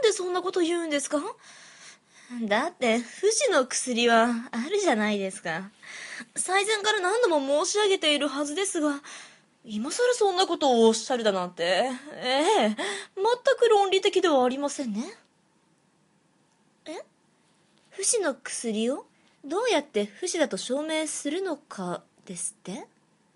でそんなこと言うんですか？だって、不死の薬はあるじゃないですか。最前から何度も申し上げているはずですが、今更そんなことをおっしゃるだなんて、全く論理的ではありませんね。不死の薬をどうやって不死だと証明するのかですって？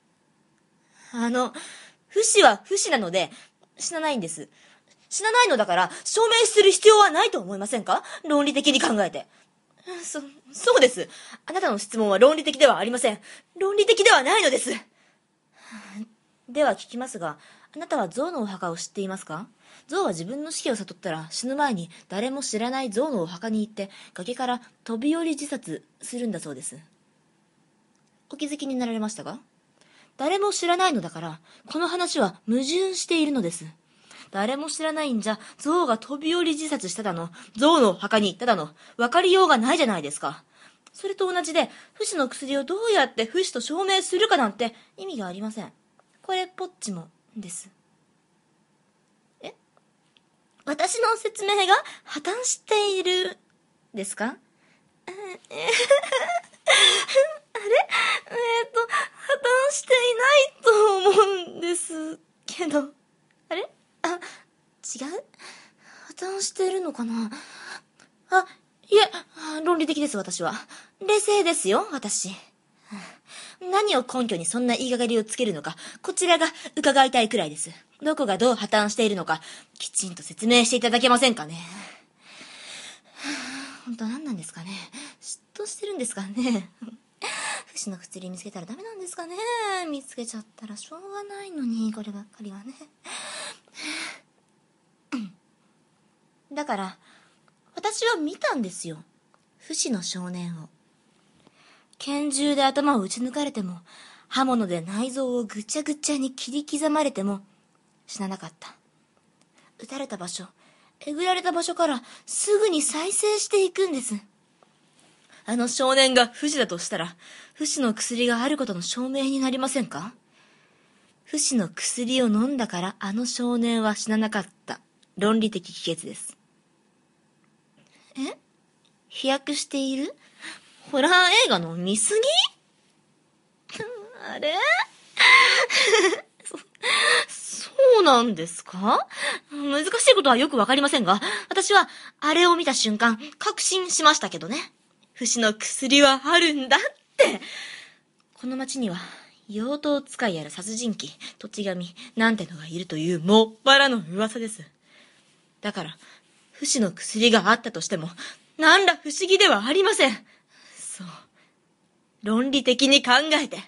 不死は不死なので、死なないんです。死なないのだから、証明する必要はないと思いませんか？論理的に考えて。そうです。あなたの質問は論理的ではありません。論理的ではないのです。では聞きますが、あなたは象のお墓を知っていますか？象は自分の死期を悟ったら死ぬ前に誰も知らない象のお墓に行って崖から飛び降り自殺するんだそうです。お気づきになられましたか？誰も知らないのだから、この話は矛盾しているのです。誰も知らないんじゃ、象が飛び降り自殺しただの、象の墓に行っただの、わかりようがないじゃないですか。それと同じで、不死の薬をどうやって不死と証明するかなんて意味がありません。これっぽっちもです。私の説明が破綻しているですか？破綻していないと思うんですけど。あれあ、違う？破綻しているのかな？いえ、論理的です、私は。冷静ですよ、私。何を根拠にそんな言いがかりをつけるのか、こちらが伺いたいくらいです。どこがどう破綻しているのか、きちんと説明していただけませんかね。本当何なんですかね。嫉妬してるんですかね。不死の薬見つけたらダメなんですかね。見つけちゃったらしょうがないのに、こればっかりはね。だから、私は見たんですよ。不死の少年を。拳銃で頭を撃ち抜かれても、刃物で内臓をぐちゃぐちゃに切り刻まれても、死ななかった。撃たれた場所、えぐられた場所からすぐに再生していくんです。あの少年が不死だとしたら、不死の薬があることの証明になりませんか？不死の薬を飲んだからあの少年は死ななかった。論理的帰結です。飛躍している？ホラー映画の見過ぎ？あれそうなんですか？難しいことはよくわかりませんが、私はあれを見た瞬間、確信しましたけどね。不死の薬はあるんだって。この町には、妖刀使いやら殺人鬼、土地神、なんてのがいるというもっぱらの噂です。だから、不死の薬があったとしても、何ら不思議ではありません。そう。論理的に考えて。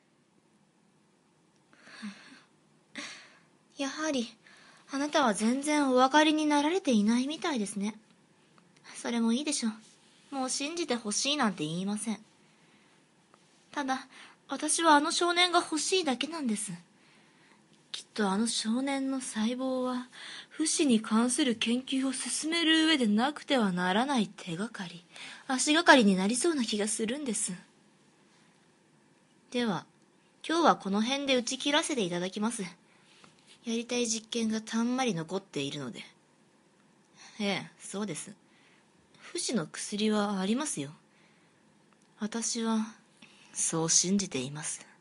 やはり、あなたは全然お分かりになられていないみたいですね。それもいいでしょう。もう信じてほしいなんて言いません。ただ、私はあの少年が欲しいだけなんです。きっとあの少年の細胞は、不死に関する研究を進める上でなくてはならない手がかり、足がかりになりそうな気がするんです。では、今日はこの辺で打ち切らせていただきます。やりたい実験がたんまり残っているので。そうです。不死の薬はありますよ。私は、そう信じています。